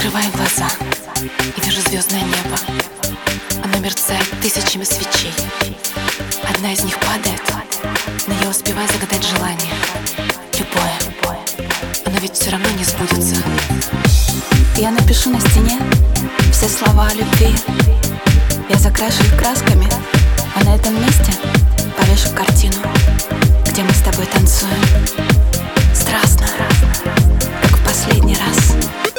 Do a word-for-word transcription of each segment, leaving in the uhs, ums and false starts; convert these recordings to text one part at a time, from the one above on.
Закрываю глаза и вижу звездное небо. Оно мерцает тысячами свечей. Одна из них падает, но я успеваю загадать желание. Любое, оно ведь все равно не сбудется. Я напишу на стене все слова о любви. Я закрашу их красками, а на этом месте повешу картину, где мы с тобой танцуем страстно, как в последний раз.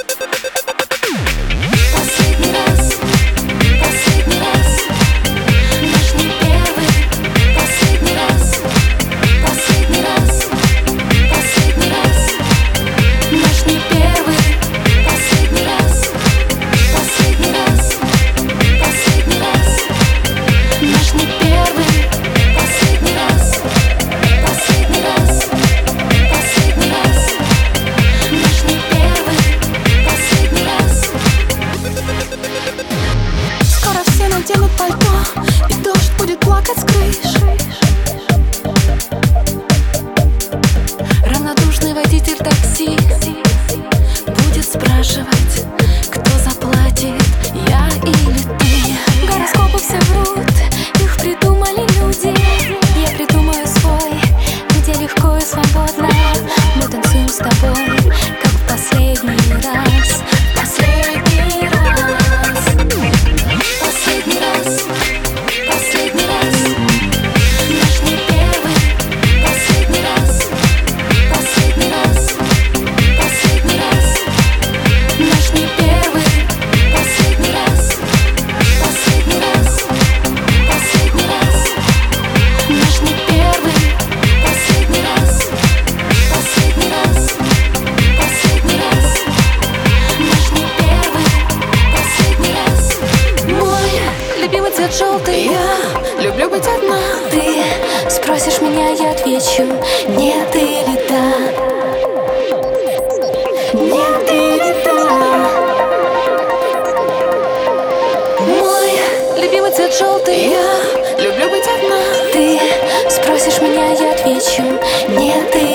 Последний раз, последний раз, наш не первый. Последний раз, последний раз, последний раз, наш не первый. Последний раз, последний раз, последний раз, наш не первый. Последний раз, последний раз, последний раз, наш не первый. Последний раз. Скоро все наденут пальто, и дождь будет плакать с крыш. Равнодушный водитель такси будет спрашивать, кто заплатит, я или ты. Гороскопы все врут, их придумали люди. Я придумаю свой, где легко и свободно мы танцуем с тобой, как в последний раз. Последний раз, последний раз, последний раз, наш не первый. Последний раз, последний раз, последний раз, наш не первый. Последний раз, последний раз, последний раз, наш не первый. Последний раз, последний раз, последний раз, наш не первый. Последний раз. Мой любимый цвет желтый. Я люблю быть одна. Ты спросишь меня, я отвечу нет или да. Нет или да. Мой любимый цвет желтый. Я люблю быть одна. Ты спросишь меня, я отвечу нет или